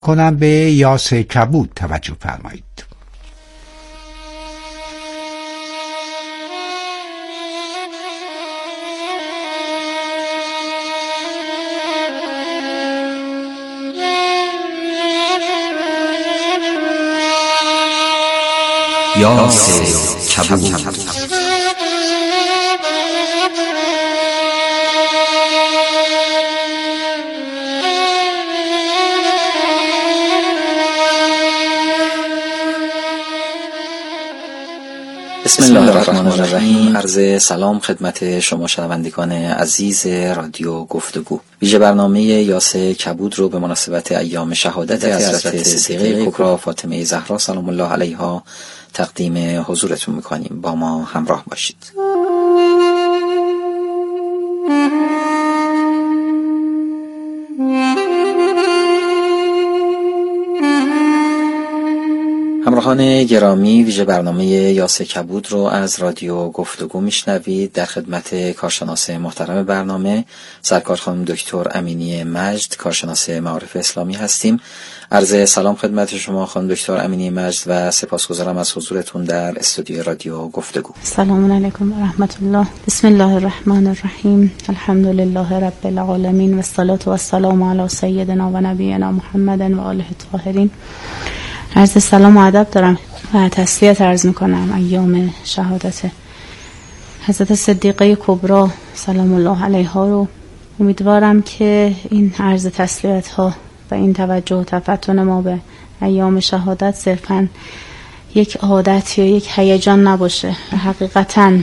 کنم به یاسه کبود توجه فرمایید. یاسه کبود. بسم الله الرحمن الرحیم. عرض سلام خدمت شما شنوندگان عزیز رادیو گفتگو. ویژه برنامه یاسه کبود رو به مناسبت ایام شهادت حضرت صدیقه کبری فاطمه زهرا سلام الله علیها تقدیم حضورتون میکنیم. با ما همراه باشید. همراهان گرامی، ویژه برنامه یاسه کبود رو از رادیو گفتگو میشنوید. در خدمت کارشناس محترم برنامه سرکار خانم دکتر امینی مجد، کارشناس معارف اسلامی هستیم. عرض سلام خدمت شما خانم دکتر امینی مجد و سپاسگزارم از حضورتون در استودیو رادیو گفتگو. سلام علیکم و رحمت الله. بسم الله الرحمن الرحیم. الحمد لله رب العالمین و الصلاة و السلام علی سیدنا و نبینا محمد و آله الطاهرین. عرض سلام و ادب دارم و تسلیت عرض میکنم ایام شهادت حضرت صدیقه کبری سلام الله علیها رو. امیدوارم که این عرض تسلیت ها و این توجه و تفتن ما به ایام شهادت صرفاً یک عادت یا یک هیجان نباشه و حقیقتاً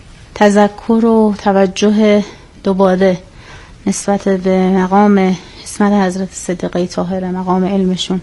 تذکر و توجه دوباره نسبت به مقام عصمت حضرت صدیقه طاهره، مقام علمشون،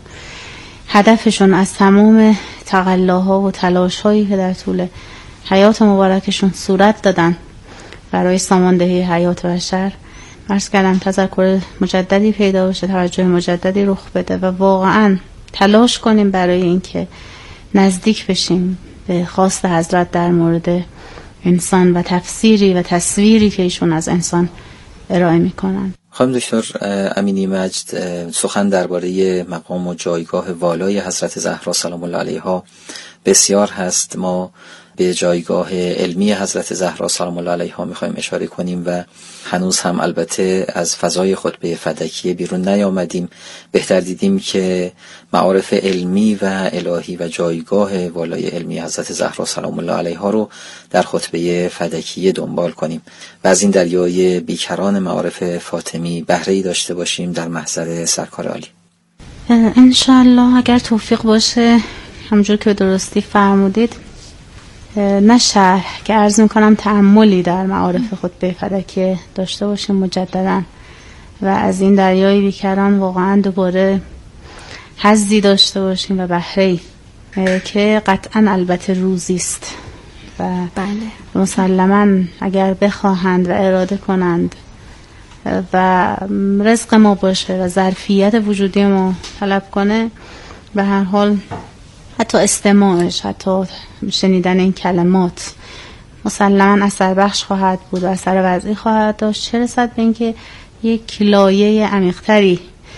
هدفشون از تمام تقلاها و تلاش‌هایی که در طول حیات مبارکشون صورت دادن برای ساماندهی حیات بشر، عرض کردم تذکر مجددی پیدا بشه، توجه مجددی رخ بده و واقعاً تلاش کنیم برای اینکه نزدیک بشیم به خواست حضرت در مورد انسان و تفسیری و تصویری که ایشون از انسان ارائه میکنن. خانم دکتر امینی مجد، سخن درباره مقام و جایگاه والای حضرت زهرا سلام الله علیها بسیار هست. ما به جایگاه علمی حضرت زهرا سلام الله علیها میخوایم اشاره کنیم و هنوز هم البته از فضای خطبه فدکیه بیرون نیامدیم. بهتر دیدیم که معارف علمی و الهی و جایگاه والای علمی حضرت زهرا سلام الله علیها رو در خطبه فدکیه دنبال کنیم و از این دریای بیکران معارف فاطمی بهره‌ای داشته باشیم در محضر سرکار عالی. انشالله اگر توفیق باشه، همونجور که درستی فرمودید، نه شرح که عرض میکنم تأملی در معارف خطبه فدکیه داشته باشیم مجددا و از این دریای بیکران واقعا دوباره حظی داشته باشیم و بهره‌ای که قطعا البته روزی است و مسلما اگر بخواهند و اراده کنند و رزق ما باشه و ظرفیت وجودی ما طلب کنه، به هر حال حتی استماعش، حتی شنیدن این کلمات مسلماً اثر بخش خواهد بود و اثر وضعی خواهد داشت، چه رسد به اینکه یک لایه عمیق‌تری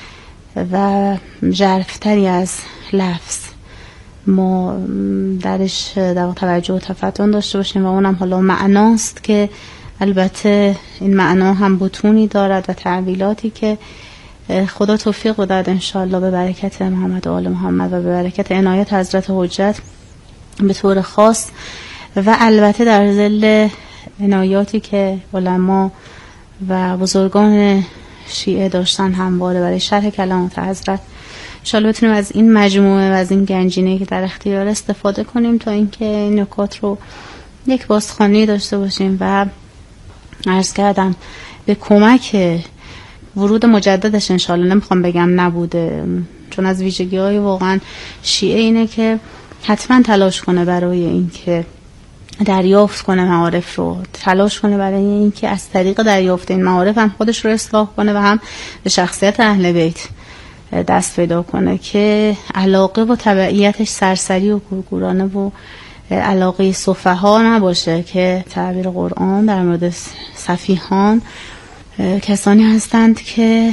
و ژرف‌تری از لفظ ما درش در توجه و تفتن داشته باشیم و اونم حالا معناست که البته این معنا هم بطونی دارد و تعبیلاتی که خدا توفیق بدهد انشاءالله به برکت محمد و آل محمد و به برکت عنایت حضرت حجت به طور خاص و البته در ظل عنایاتی که علما و بزرگان شیعه داشتن همواره برای شرح کلمات حضرت، انشاءالله بتونیم از این مجموعه و از این گنجینه‌ای که در اختیار استفاده کنیم تا اینکه این نکات رو یک بازخوانی داشته باشیم و عرض کردم به کمک ورود مجددش انشاءالله، نمیخوام بگم نبوده، چون از ویژگی‌های واقعا شیعه اینه که حتما تلاش کنه برای اینکه دریافت کنه معارف رو، تلاش کنه برای اینکه از طریق دریافت این معارف هم خودش رو اصلاح کنه و هم به شخصیت اهل بیت دست پیدا کنه که علاقه و تبعیتش سرسری و گورگورانه و علاقه سفها نباشه که تعبیر قرآن در مورد سفیهان کسانی هستند که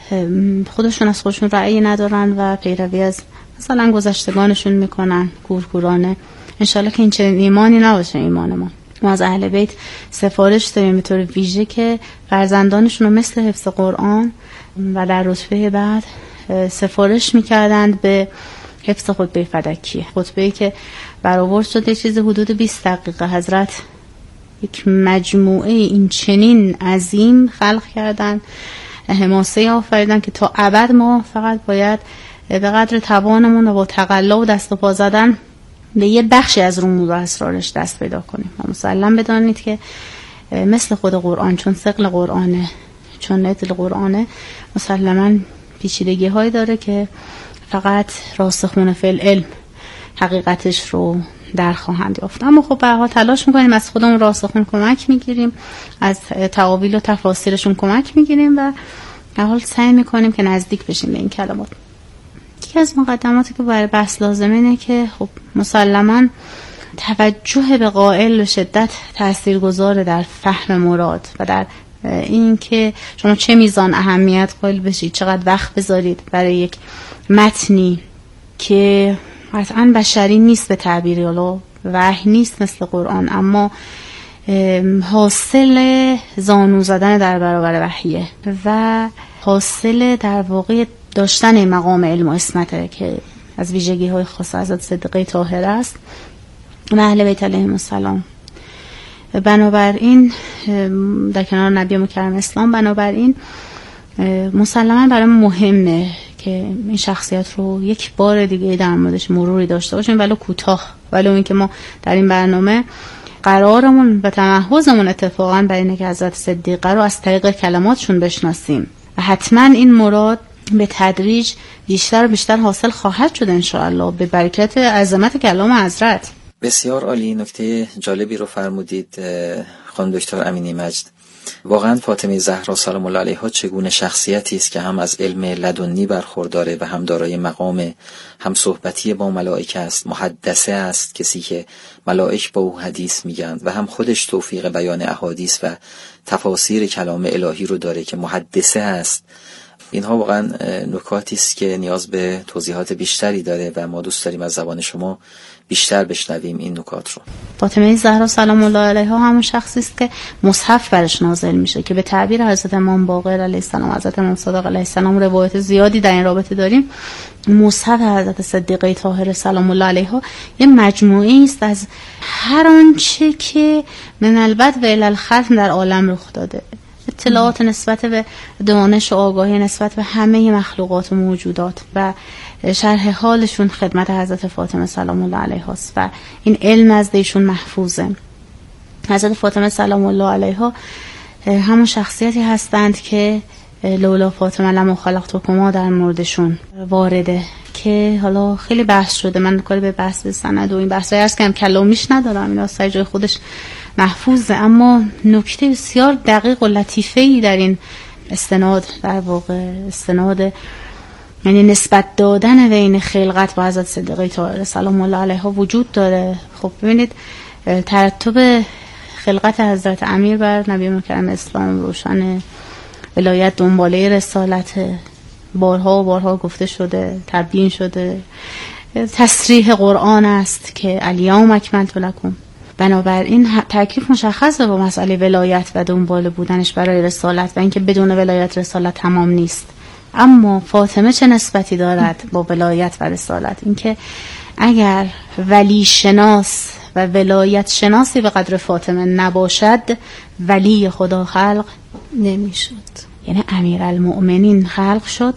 خودشون از خودشون رأی ندارن و پیروی از مثلا گذشتگانشون میکنن کورکورانه. انشالله که این چنین ایمانی نباشه ایمان ما از اهل بیت سفارش داریم به طور ویژه که فرزندانشون رو مثل حفظ قرآن و در رتبه بعد سفارش میکردند به حفظ خطبه فدکی، خطبه‌ای که برآورد شده چیز حدود 20 دقیقه. حضرت یک مجموعه این چنین عظیم خلق کردن، حماسه آفریدن که تا ابد ما فقط باید به قدر توانمون و با تقلا و دست و پا زدن به یه بخشی از رموز و اسرارش دست پیدا کنیم. و مسلم بدانید که مثل خود قرآن، چون ثقل قرآنه، چون نطل قرآنه، مسلماً پیچیدگی هایی داره که فقط راسخون فی العلم حقیقتش رو در خواهند یافت. اما خب به هر حال تلاش میکنیم، از خودمون راسخون کمک میگیریم، از تأویل و تفاسیرشون کمک میگیریم و به هر حال سعی میکنیم که نزدیک بشیم به این کلمات. یکی از مقدماتی که برای بحث لازمه اینه که خب مسلماً توجه به قائل و شدت تاثیرگذاره در فهم مراد و در این که شما چه میزان اهمیت قائل بشید، چقدر وقت بذارید برای یک متنی که قطعاً بشری نیست به تعبیر الله، وحی نیست مثل قرآن، اما حاصل زانو زدن در برابر وحیه و حاصل در واقع داشتن مقام علم و عصمته که از ویژگی های خاص حضرت صدیقه طاهره است و اهل بیت علیهم السلام. بنابراین در کنار نبی مکرم اسلام، بنابراین مسلماً برای مهمه که این شخصیت رو یک بار دیگه در موردش مروری داشته باشیم، ولو کوتاه، ولو اینکه ما در این برنامه قرارمون و تمحضمون اتفاقاً بر اینه که حضرت صدیقه رو از طریق کلماتشون بشناسیم و حتماً این مراد به تدریج بیشتر و بیشتر حاصل خواهد شد انشاءالله به برکت عظمت کلام حضرت. بسیار عالی، نکته جالبی رو فرمودید خانم دکتر امینی مجد. واقعا فاطمه زهرا سلام الله علیها چگونه شخصیتی است که هم از علم لدنی برخورداره و هم دارای مقام هم صحبتی با ملائکه است، محدثه است، کسی که ملائک با او حدیث میگن، و هم خودش توفیق بیان احادیث و تفاسیر کلام الهی رو داره که محدثه است. اینها واقعا نکاتی است که نیاز به توضیحات بیشتری داره و ما دوست داریم از زبان شما بیشتر بشنویم این نکات رو. فاطمه زهرا سلام الله علیها همون شخصی است که مصحف برش نازل میشه که به تعبیر حضرت امام باقر علیه السلام، حضرت امام صادق علیه السلام روایت زیادی در این رابطه داریم. مصحف حضرت صدیقه طاهره سلام الله علیها یه مجموعه است از هر آنچه که من البد و الی الختم در عالم رخ داده، اطلاعات نسبت به دانش و آگاهی نسبت به همه مخلوقات و موجودات و شرح حالشون خدمت حضرت فاطمه سلام الله علیها است و این علم از ایشون محفوظه. حضرت فاطمه سلام الله علیها همون شخصیتی هستند که لولا فاطمه لما خلقتکما در موردشون وارده که حالا خیلی بحث شده. من کاری به بحث سند و این بحث عرض کردم کلامیش ندارم، این اصلا جای خودش محفوظه، اما نکته بسیار دقیق و لطیفه‌ای در این استناد، در واقع استناد یعنی نسبت دادن بین خلقت با حضرت صدیقه طاهره سلام الله علیها وجود داره. خب ببینید ترتب خلقت حضرت امیر بر نبی مکرم اسلام روشن، ولایت دنباله رسالت، بارها و بارها گفته شده، تبیین شده، تصریح قرآن است که الیوم اکملت لکم. بنابراین تکلیف مشخصه با مسئله ولایت و دنبال بودنش برای رسالت و اینکه بدون ولایت رسالت تمام نیست. اما فاطمه چه نسبتی دارد با ولایت و رسالت؟ اینکه اگر ولی شناس و ولایت شناسی به قدر فاطمه نباشد، ولی خدا خلق نمیشد. یعنی امیرالمؤمنین خلق شد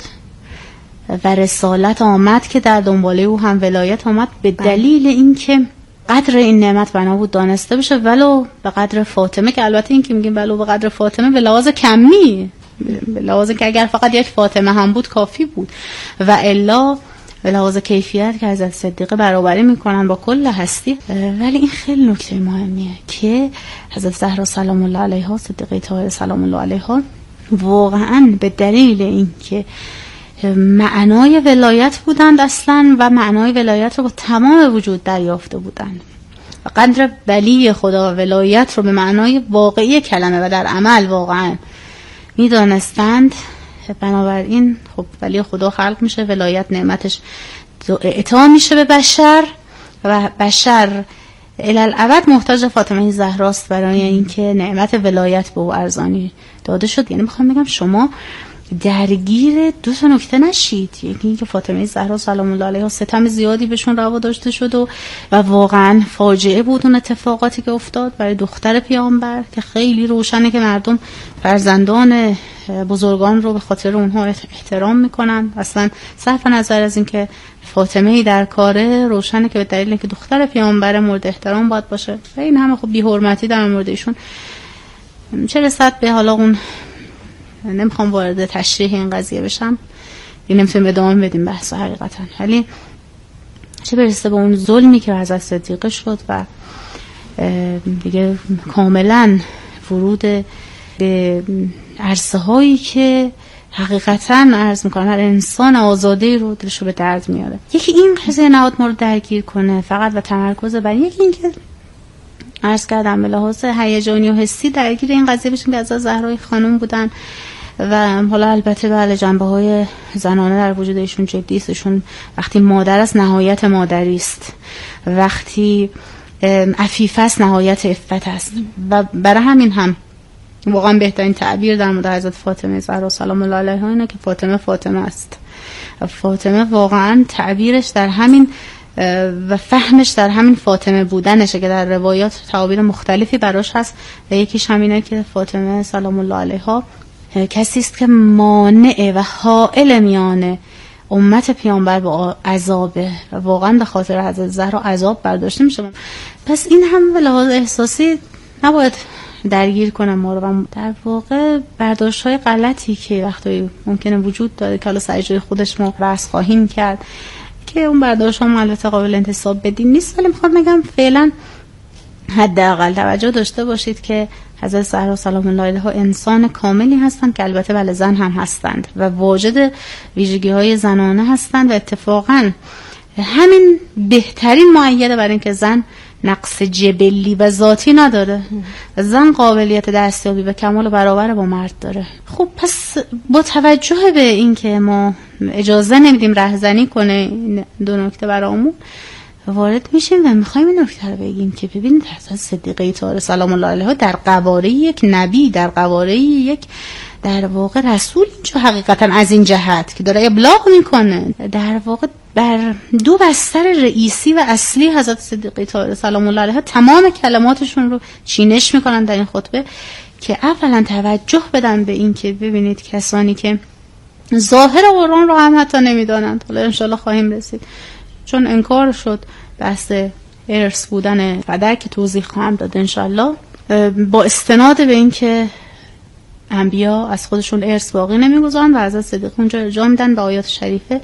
و رسالت آمد که در دنباله او هم ولایت آمد، به دلیل اینکه قدر این نعمت بنا بود دانسته بشه، ولو به قدر فاطمه، که البته این که میگیم ولو به قدر فاطمه به لحاظ کمی، به لحاظ که اگر فقط یک فاطمه هم بود کافی بود، و الا به لحاظ کیفیت که حضرت صدیقه برابری میکنن با کل هستی. ولی این خیلی نکته مهمیه که حضرت زهرا سلام الله علیها، صدیقه طاهره سلام الله علیها، واقعا به دلیل اینکه معنای ولایت بودند اصلا و معنای ولایت رو با تمام وجود دریافته بودند و قدر ولی خدا و ولایت رو به معنای واقعی کلمه و در عمل واقعا میدانستند، بنابراین خب ولی خدا خلق میشه، ولایت نعمتش اعطا میشه به بشر و بشر الالعبد محتاج فاطمه زهراست برای اینکه نعمت ولایت به او ارزانی داده شد. یعنی میخوام بگم شما درگیر دو تا نکته نشید، یکی اینکه فاطمه زهرا سلام الله علیها ستم زیادی بهشون روا داشته شد و واقعا فاجعه بود اون اتفاقاتی که افتاد برای دختر پیامبر که خیلی روشنه که مردم فرزندان بزرگان رو به خاطر اونها احترام میکنن. اصلا صرف نظر از اینکه فاطمه در کاره، روشنه که به دلیل اینکه دختر پیامبر مورد احترام باید باشه و این همه خب بی‌حرمتی در مورد ایشون چه رسد به حالا اون، نمیخوام وارد تشریح این قضیه بشم، این نمیتونیم ادامه بدیم بحث حقیقتا، ولی چه برسه به اون ظلمی که حضرت صدیقه شد و دیگه کاملا ورود به عرصه هایی که حقیقتا عرض میکنم هر انسان آزاده رو دلشو به درد میاره. یکی این قضیه نهاد ما رو درگیر کنه فقط و تمرکز بر یکی این که عرض کردم به لحاظ هیجانی و حسی درگیر این قضیه بشیم که از زهرای خانم بودن و حالا البته بله جنبه های زنانه در وجود ایشون جدی است. ایشون وقتی مادر است نهایت مادری است، وقتی عفیفه است نهایت عفت است و برای همین هم واقعا بهترین تعبیر در مورد حضرت فاطمه زهرا سلام الله علیها اینه که فاطمه است. فاطمه واقعا تعبیرش در همین و فهمش در همین فاطمه بودنشه که در روایات تعابیر مختلفی براش هست و یکیش همینه که فاطمه سلام الله علیها کسی است که مانع و حائل میان امت پیامبر با عذابه و واقعا به خاطر حضرت زهرا عذاب برداشته میشه. پس این هم به لحاظ احساسی نباید درگیر کنم ما رو و در واقع برداشت‌های غلطی که وقتی ممکنه وجود داره که حالا سر جای خودش ما بحث خواهیم کرد که اون برداشت هم البته قابل انتساب بدین نیست، ولی میخوام بگم فعلا حداقل توجه داشته باشید که حضرت زهرا سلام الله علیها انسان کاملی هستند که البته بله زن هم هستند و واجد ویژگی‌های زنانه هستند و اتفاقا همین بهترین مؤیده برای اینکه زن نقص جبلی و ذاتی نداره، زن قابلیت دستیابی به کمال برابر با مرد داره. خب پس با توجه به اینکه ما اجازه نمیدیم رهزنی کنه این دو نکته برامون وارد میشیم و میخوایم این نکته رو بگیم که ببینید حضرت صدیقه طاهره سلام الله علیها در قواره یک نبی، در قواره یک در واقع رسول اینجا حقیقتا از این جهت که داره ابلاغ میکنه در واقع بر دو بستر رئیسی و اصلی حضرت صدیقه طاهره سلام الله علیها تمام کلماتشون رو چینش میکنن در این خطبه که اولا توجه بدن به این که ببینید کسانی که ظاهر قرآن رو هم حتی نمیدانند، حالا انشالله خواهیم رسید چون انکار شد بحث ارث بودن فدر که توضیح خواهم داد انشالله، با استناد به این که انبیا از خودشون ارث باقی نمیگذارن و حضرت صدیقه اونجا ارجاع میدن به آیات شریفه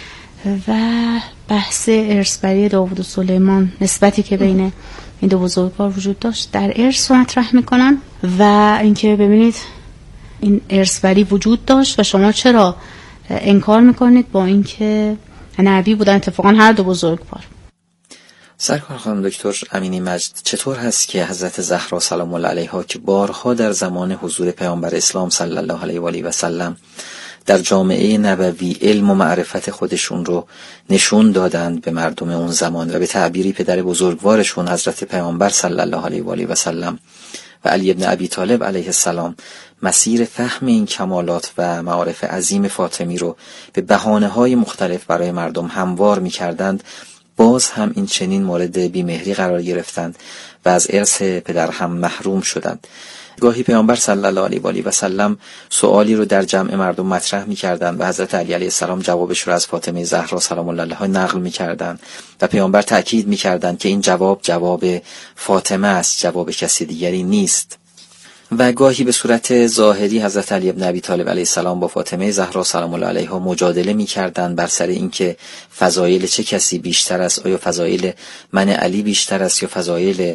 و بحث ارثبری داوود و سلیمان، نسبتی که بین این دو بزرگوار وجود داشت در ارث مطرح میکنن و اینکه ببینید این ارثبری وجود داشت و شما چرا انکار میکنید با اینکه نبی بودن اتفاقا هر دو بزرگوار. سرکار خانم دکتر امینی مجد، چطور هست که حضرت زهرا سلام الله علیها که بارها در زمان حضور پیامبر اسلام صلی الله علیه و آله و سلم در جامعه نبوی علم و معرفت خودشون رو نشون دادند به مردم اون زمان و به تعبیری پدر بزرگوارشون حضرت پیامبر صلی الله علیه و آله و سلم و علی ابن ابی طالب علیه السلام مسیر فهم این کمالات و معارف عظیم فاطمی رو به بهانه‌های مختلف برای مردم هموار می‌کردند، باز هم این چنین مورد بیمهری قرار گرفتند و از ارث پدر هم محروم شدند. گاهی پیامبر صلی الله علیه و آله و سلم سوالی رو در جمع مردم مطرح می‌کردند و حضرت علی علیه السلام جوابش رو از فاطمه زهرا سلام الله علیها نقل می‌کردند و پیامبر تأکید می‌کردند که این جواب فاطمه است، جواب کسی دیگری نیست. و گاهی به صورت ظاهری حضرت علی ابن ابی طالب علیه السلام با فاطمه زهرا سلام الله علیها مجادله می‌کردند بر سر اینکه فضایل چه کسی بیشتر است، آیا فضایل من علی بیشتر است یا فضایل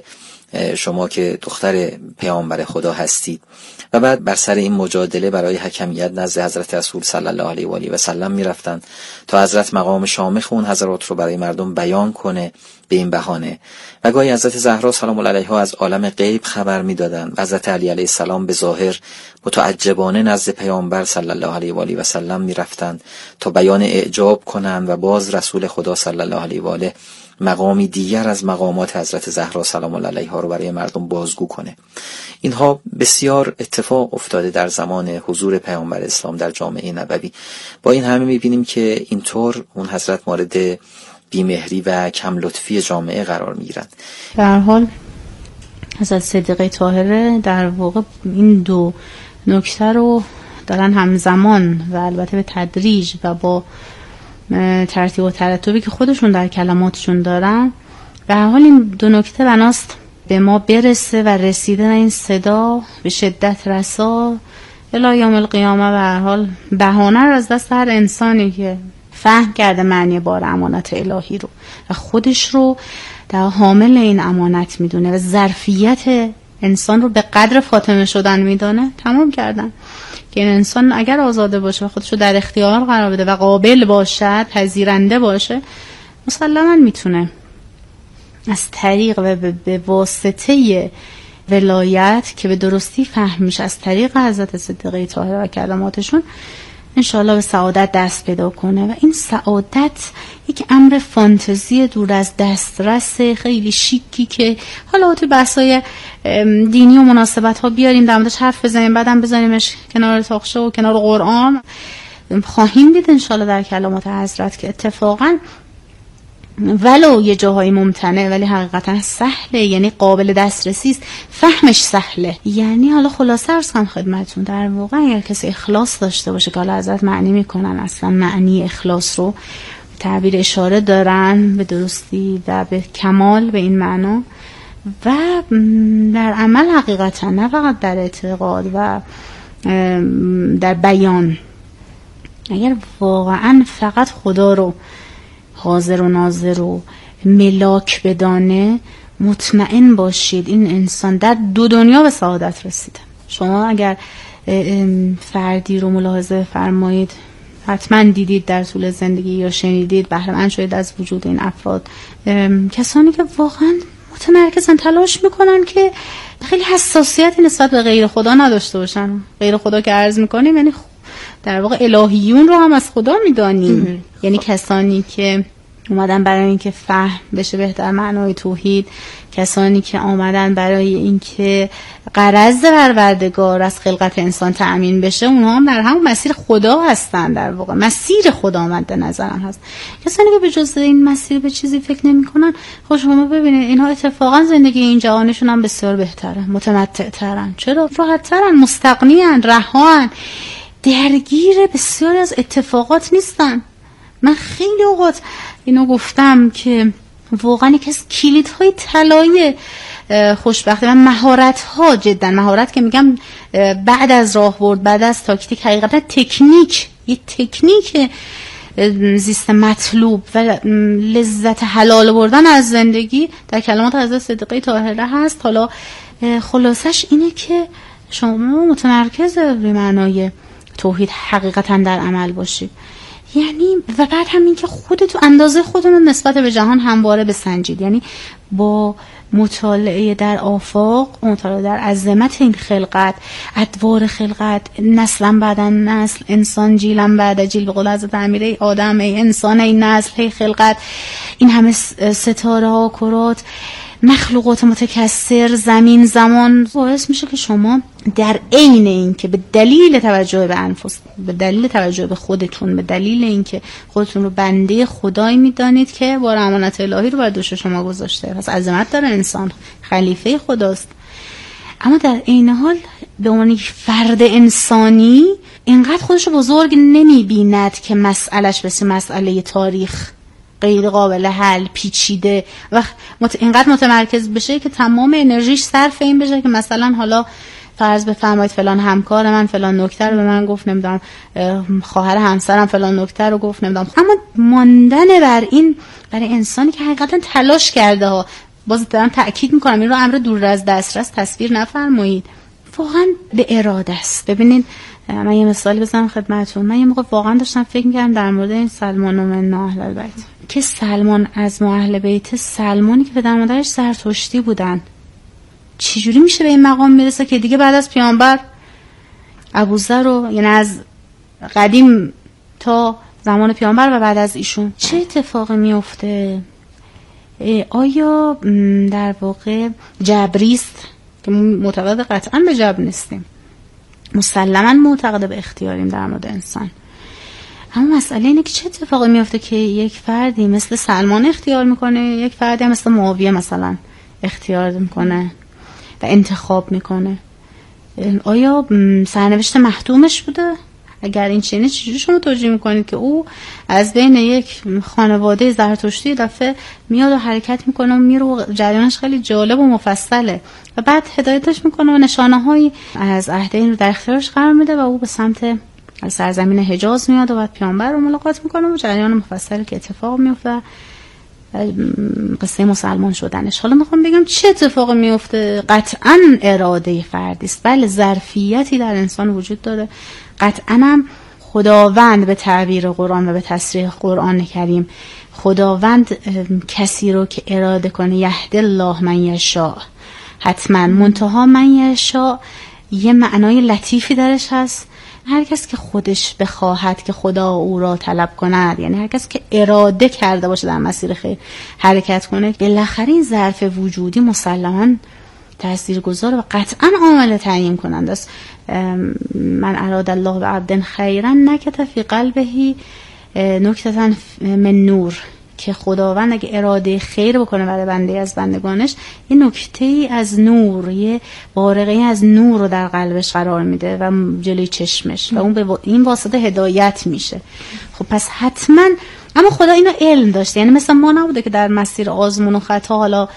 شما که دختر پیامبر خدا هستید. و بعد بر سر این مجادله برای حکمیت نزد حضرت رسول صلی الله علیه و آله و سلم میرفتن تا حضرت مقام شامخ اون حضرات رو برای مردم بیان کنه به این بهانه. و گاهی حضرت زهرا سلام الله علیها از عالم غیب خبر میدادن و حضرت علی علیه السلام به ظاهر متعجبانه نزد پیامبر صلی الله علیه و آله و سلم میرفتند تا بیان اعجاب کنند و باز رسول خدا صلی الله علیه و آله مقامی دیگر از مقامات حضرت زهرا سلام الله علیها رو برای مردم بازگو کنه. اینها بسیار اتفاق افتاده در زمان حضور پیامبر اسلام در جامعه نبوی. با این همه میبینیم که اینطور اون حضرت مورد بیمهری و کم لطفی جامعه قرار میگیرند. به هر حال حضرت صدیقه طاهره در واقع این دو نکته رو دارن همزمان و البته به تدریج و با ترتیب و ترتیبی که خودشون در کلماتشون دارن، به هر حال این دو نکته بناست به ما برسه و رسیدن این صدا به شدت رسا الی یوم القیامه به هر حال بهانه رو از دست هر انسانی که فهم کرده معنی بار امانت الهی رو و خودش رو در حامل این امانت میدونه و ظرفیت انسان رو به قدر فاطمه شدن میدونه، تمام کردن که این انسان اگر آزاده باشه و خودش رو در اختیار قرار بده و قابل باشه، پذیرنده باشه، مسلماً میتونه از طریق و به واسطه ولایت که به درستی فهم میشه از طریق حضرت صدیقه طاهره و کلماتشون انشاءالله به سعادت دست پیدا کنه. و این سعادت یک امر فانتزی دور از دسترس خیلی شیکی که حالا تو بحثای دینی و مناسبت ها بیاریم در موردش حرف بزنیم، بعدم بزنیمش کنار طاقچه و کنار قرآن. خواهیم دید انشاءالله در کلمات حضرت که اتفاقا ولو یه جاهای ممتنه ولی حقیقتا سهله، یعنی قابل دسترسی است، فهمش سهله. یعنی حالا خلاصه عرض کنم خدمتتون، در واقع اگر کسی اخلاص داشته باشه که حالا حضرت معنی میکنن اصلا معنی اخلاص رو تعبیر اشاره دارن به درستی و به کمال به این معنا و در عمل حقیقتا نه فقط در اعتقاد و در بیان، اگر واقعا فقط خدا رو حاضر و ناظر و ملاک بدانه، مطمئن باشید این انسان در دو دنیا به سعادت رسیده. شما اگر فردی رو ملاحظه فرمایید، حتما دیدید در طول زندگی یا شنیدید، بهره مند شدید از وجود این افراد، کسانی که واقعا متمرکزن، تلاش میکنن که خیلی حساسیتی نسبت به غیر خدا نداشته باشن. غیر خدا که عرض میکنیم یعنی در واقع الهیون رو هم از خدا میدانیم، یعنی کسانی که اومدن برای اینکه فهم بشه بهتر معنای توحید، کسانی که آمدن برای اینکه غرض پروردگار از خلقت انسان تأمین بشه، اونها هم در همون مسیر خدا هستن، در واقع مسیر خدا مد نظرم هست. کسانی که به جز این مسیر به چیزی فکر نمی‌کنن، خب شما ببینید اینها اتفاقا زندگی این جهانشون هم بسیار بهتره، متمتع‌ترن، چرا راحت‌ترن، مستغنی‌ان، رهان، درگیر بسیاری از اتفاقات نیستن. من خیلی اوقات اینو گفتم که واقعا یکی از کلیدهای طلایی خوشبختی و مهارت‌ها، جدا مهارت که میگم بعد از راهبرد، بعد از تاکتیک، حقیقتا تکنیک، یه تکنیک زیست مطلوب و لذت حلال بردن از زندگی در کلمات حضرت صدیقه طاهره هست. حالا خلاصش اینه که شما متمرکز روی معنای توحید حقیقتا در عمل باشید، یعنی و بعد هم این که خودتو اندازه خودتون نسبت به جهان همواره بسنجید، یعنی با مطالعه در آفاق، مطالعه در عظمت این خلقت، ادوار خلقت، نسلا بعد نسل، انسان جیلا بعد جیل، به قول حضرت امیر ای آدم، ای انسان، ای نسل، ای خلقت، این همه ستاره ها، کرات، مخلوقات متکثر، زمین، زمان، باعث میشه که شما در عین این که به دلیل توجه به انفس، به دلیل توجه به خودتون، به دلیل این که خودتون رو بنده خدایی میدانید که بار امانت الهی رو بر دوش شما گذاشته، پس عظمت داره انسان، خلیفه خداست، اما در عین حال به عنوان فرد انسانی اینقدر خودش رو بزرگ نمیبیند که مسئلهش بسیار مسئله تاریخ غیر قابل حل، پیچیده و اینقدر متمرکز بشه که تمام انرژیش صرف این بشه که مثلا حالا فرض بفرمایید فلان همکار من فلان نکته رو به من گفت، نمیدونم خواهر همسرم فلان نکته رو گفت، نمیدونم. اما ماندن بر این برای انسانی که حقیقتا تلاش کرده ها باز دارم تأکید میکنم این رو امر دور از دسترس تصویر نفرمایید، واقعا به اراده است. ببینید من یه مثال بزنم خدمتتون. من یه موقع واقعا داشتم فکر میکردم در مورد این سلمان من اهل البیت، که سلمان از اهل بیت، سلمانی که پدر مادرش زرتشتی بودن، چجوری میشه به این مقام میرسه که دیگه بعد از پیامبر ابوذر رو، یعنی از قدیم تا زمان پیامبر و بعد از ایشون چه اتفاقی میفته؟ آیا در واقع جبریست که معتقد قطعا به جبر نیستیم، مسلما معتقد به اختیاریم در مورد انسان، اما مسئله اینه که چه اتفاقی میفته که یک فردی مثل سلمان اختیار میکنه، یک فردی مثل معاویه مثلا اختیار میکنه و انتخاب میکنه؟ آیا سرنوشت محتومش بوده؟ اگر این چنینه چجوری شما توجیه میکنید که او از بین یک خانواده زرتشتی دفعه میاد و حرکت میکنه و میره و جریانش خیلی جالب و مفصله و بعد هدایتش میکنه و نشانه هایی از عهد این رو در اختیارش قرار میده و او به سمت سرزمین حجاز میاد و بعد پیامبر رو ملاقات میکنه و جریان مفصلی که اتفاق میفته قصه مسلمان شدنش. حالا میخوام بگم چه اتفاقی میفته؟ قطعا اراده فردی است، بله ظرفیتی در انسان وجود داره، قطعا هم خداوند به تعبیر قرآن و به تصریح قرآن کریم، خداوند کسی رو که اراده کنه یهد الله من یشاء، حتما منتها من یشاء یه معنای لطیفی درش هست، هر کس که خودش بخواهد که خدا او را طلب کند، یعنی هر کس که اراده کرده باشه در مسیر خیر حرکت کنه، بالاخره این ظرف وجودی مسلماً تاثیرگذار و قطعاً عامل تعیین کننده است. من اراد الله بعبد خیرا نکت فی قلبه نکتة من نور، که خداوند اگه اراده خیر بکنه برای بنده از بندگانش یه نکته‌ای از نور، یه بارقه‌ای از نور رو در قلبش قرار میده و جلوی چشمش و اون به این واسطه هدایت میشه. خب پس حتما، اما خدا اینو علم داشته، یعنی مثلا ما نبوده که در مسیر آزمون و خطا حالا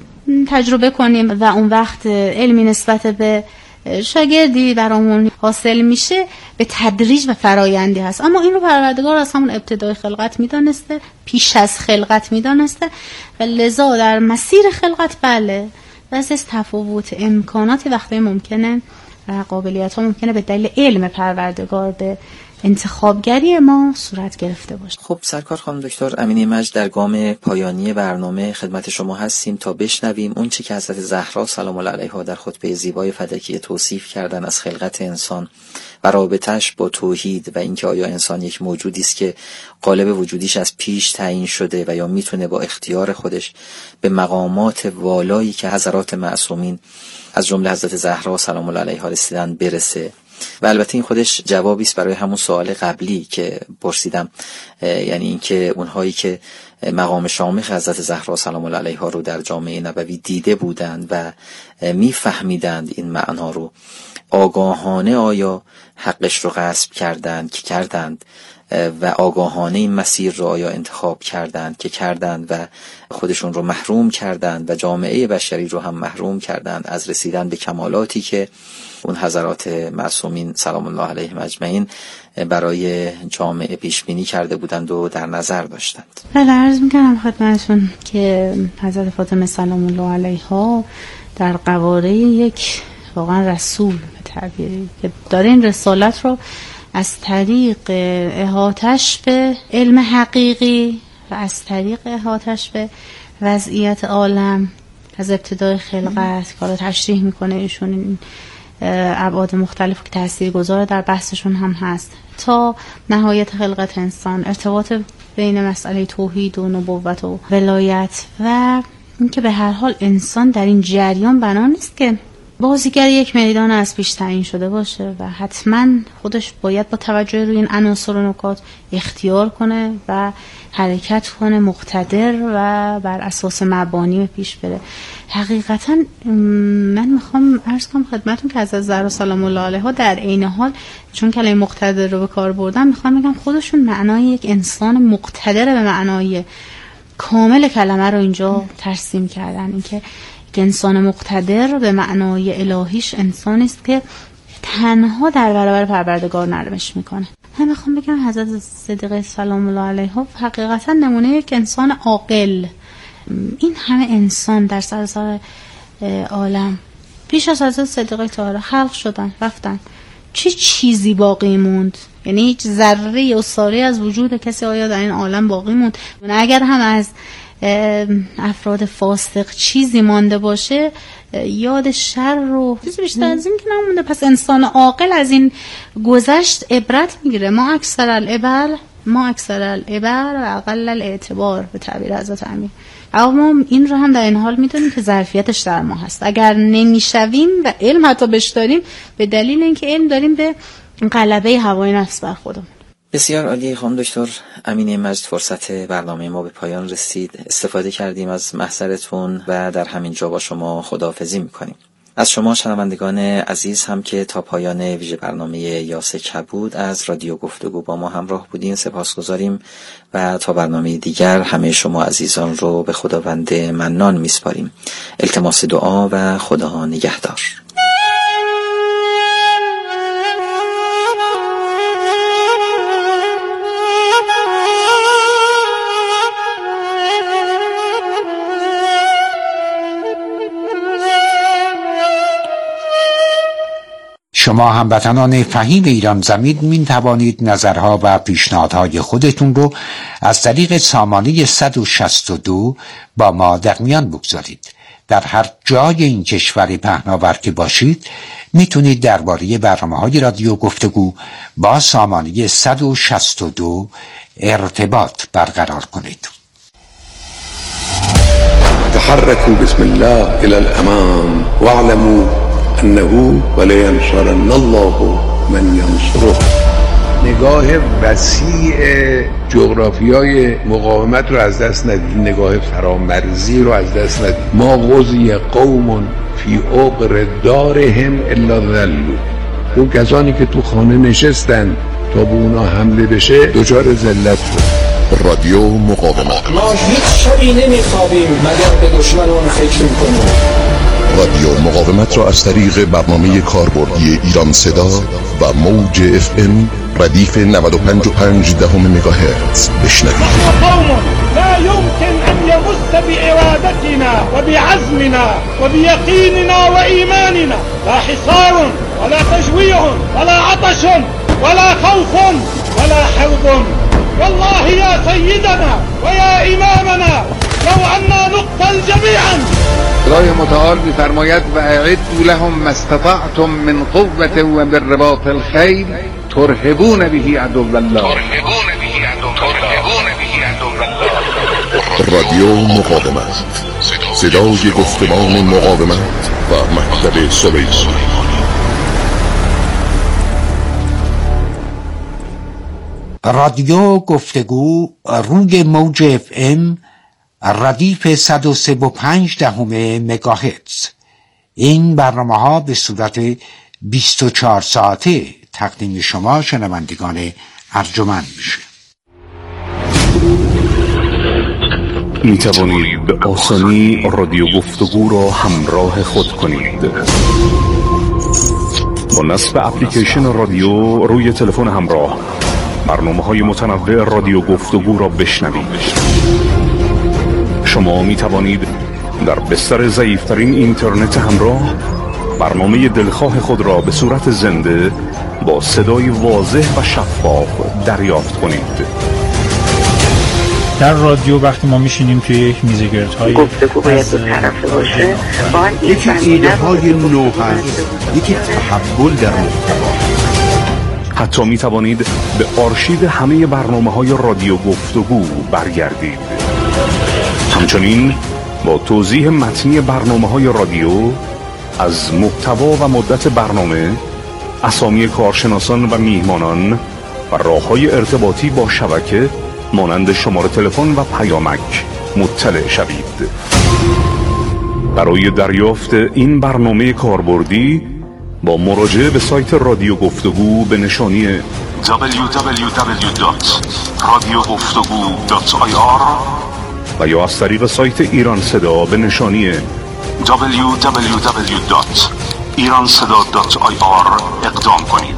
تجربه کنیم و اون وقت علمی نسبت به شاگردی برامون حاصل میشه، به تدریج و فرایندی هست. اما این رو پروردگار از همون ابتدای خلقت میدانسته، پیش از خلقت میدانسته و لذا در مسیر خلقت بله بس از تفاوت امکاناتی وقتی ممکنه و قابلیت ها ممکنه به دلیل علم پروردگار به انتخابگری ما صورت گرفته باشه. خب سرکار خانم دکتر امینی مجد، در گام پایانی برنامه خدمت شما هستیم تا بشنویم اون چی که حضرت زهرا سلام الله علیها در خطبه زیبای فدکیه توصیف کردن از خلقت انسان و رابطه‌اش با توحید و اینکه آیا انسان یک موجودی است که قالب وجودیش از پیش تعیین شده و یا میتونه با اختیار خودش به مقامات والایی که حضرات معصومین از جمله حضرت زهرا سلام الله علیها رسیدن برسه. و البته این خودش جوابی است برای همون سوال قبلی که پرسیدم، یعنی اینکه اونهایی که مقام شامخ حضرت زهرا سلام الله علیها رو در جامعه نبوی دیده بودند و میفهمیدند این معنا رو، آگاهانه آیا حقش رو غصب کردند که کردند و آگاهانه این مسیر رو آیا انتخاب کردند که کردند و خودشون رو محروم کردند و جامعه بشری رو هم محروم کردند از رسیدن به کمالاتی که اون حضرات معصومین سلام الله علیهم اجمعین برای جامعه پیش بینی کرده بودند و در نظر داشتند. بله عرض میکنم خدمتتون که حضرت فاطمه سلام الله علیها در قواره یک واقعا رسول به تعبیری که داره این رسالت رو از طریق احاطش به علم حقیقی و از طریق احاطش به وضعیت عالم از ابتدای خلقت کارو تشریح میکنه. ایشون این ابعاد مختلف که تاثیرگذار در بحثشون هم هست تا نهایت خلقت انسان، ارتباط بین مسئله توحید و نبوت و ولایت و اینکه به هر حال انسان در این جریان بنا نیست که بازیگر یک میدان از پیش تعیین شده باشه و حتما خودش باید با توجه روی این عناصر و نکات اختیار کنه و حرکت کنه مقتدر و بر اساس مبانی پیش بره. حقیقتا من میخوام عرض کنم خدمتون که حضرت زهرا سلام الله علیها در عین حال چون کلمه مقتدر رو به کار بردن، میخوام بگم خودشون معنای یک انسان مقتدر به معنای کامل کلمه رو اینجا ترسیم کردن. اینکه انسان مقتدر به معنای الهیش انسانی است که تنها در برابر پروردگار نرمش میکنه. من میخوام بگم حضرت صدیقه سلام الله علیها حقیقتا نمونه یک انسان عاقل این همه انسان در سراسر عالم پیش از حضرت صدیقه طاهره خلق شدن رفتن، چه چیزی باقی موند؟ یعنی هیچ ذره و ذره از وجود کسی آیا در این عالم باقی موند؟ اگر هم از افراد فاسق چیزی مانده باشه، یاد شر رو چیزی بیشتر از این که نمونده. پس انسان عاقل از این گذشت عبرت میگیره. ما اکثر العبر و اقل الاعتبار به تعبیر حضرت امیر. اما این رو هم در این حال میدونیم که ظرفیتش در ما هست. اگر نمیشویم و علم حتی بهش داریم، به دلیل اینکه علم داریم به غلبه هوای نفس بر خودمون. بسیار عالی. خانم دکتر امینه مجد، فرصت برنامه ما به پایان رسید. استفاده کردیم از محضرتون و در همین جا با شما خداحافظی میکنیم. از شما شنوندگان عزیز هم که تا پایان ویژه برنامه یاس کبود از رادیو گفتگو با ما همراه بودین سپاسگزاریم و تا برنامه دیگر همه شما عزیزان رو به خداوند منان میسپاریم. التماس دعا و خدا نگهدار. شما هموطنان فهیم ایران زمین می توانید نظرها و پیشنهادهای خودتون رو از طریق سامانه 162 با ما در میان بگذارید. در هر جای این کشور پهناور که باشید میتونید درباره برنامه‌های رادیو گفتگو با سامانه 162 ارتباط برقرار کنید. تحركوا بسم الله إلى الأمام واعلموا انه ولینصرن الله من ینصره. نگاه وسیع جغرافیای مقاومت رو از دست ندید، نگاه فرامرزی رو از دست ندید. ما غزی قوم فی عقر دارهم الا ذلوا. اون کسانی که تو خانه نشستن تا به اونا حمله بشه دچار ذلت شد. رادیو مقاومت. ما هیچ شبی نمیخوابیم مگر به دشمنان فکر میکنیم. رادیو مقاومت را از طریق برنامه کاربردی ایران صدا و موج FM ردیف 95.5 مگاهرتز بشنوید. قوم لا يمكن ان يمس بارادتنا وبعزمنا وبيقيننا وايماننا لا حصار ولا تجويع ولا عطش ولا خوف ولا حرب. والله يا سيدنا ويا امامنا لو أننا نقتل جميعا. خدای متعال می‌فرماید و اعدوا لهم ما استطعتم من قوة و بالرباط الخیل ترهبون به عدو الله. رادیو مقاومت، صدای گفتمان مقاومت و مکتب سلیمانی. رادیو گفتگو روی موج FM ردیف 103.5 مگاهرتز. این برنامه‌ها به صورت 24 ساعته تقدیم شما شنوندگان ارجمند میشه. می توانید به آسانی رادیو گفتگو را همراه خود کنید. با نصب اپلیکیشن رادیو روی تلفن همراه برنامه‌های متنوع رادیو گفتگو را بشنوید. شما می توانید در بستر ضعیف‌ترین اینترنت همراه برنامه دلخواه خود را به صورت زنده با صدای واضح و شفاف دریافت کنید. در رادیو وقتی ما میشینیم توی یک میزگردهای گفتگو باید دو طرفه باشه، یکی ایده های نو هست، یکی تحول در محتوا. حتی می توانید به آرشیو همه برنامه‌های رادیو گفتگو برگردید. همچنین با توضیح متنی برنامه‌های رادیو از محتوا و مدت برنامه، اسامی کارشناسان و میهمانان و راه‌های ارتباطی با شبکه مانند شماره تلفن و پیامک مطلع شوید. برای دریافت این برنامه کاربردی با مراجعه به سایت رادیو گفتگو به نشانی www.radiogoftegu.ir و یا از طریق سایت ایران صدا به نشانی www.iranseda.ir اقدام کنید.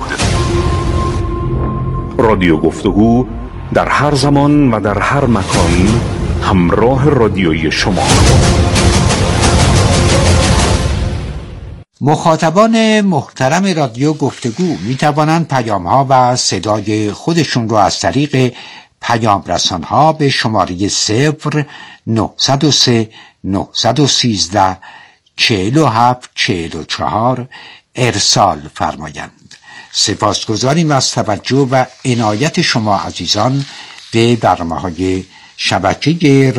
رادیو گفتگو در هر زمان و در هر مکان همراه رادیویی شما. مخاطبان محترم رادیو گفتگو می توانند پیام‌ها و صدای خودشون رو از طریق پیام رسان‌ها به شماره 0903 913 4744 ارسال فرمایند. سپاسگزاریم از توجه و عنایت شما عزیزان به برنامه‌های شبکه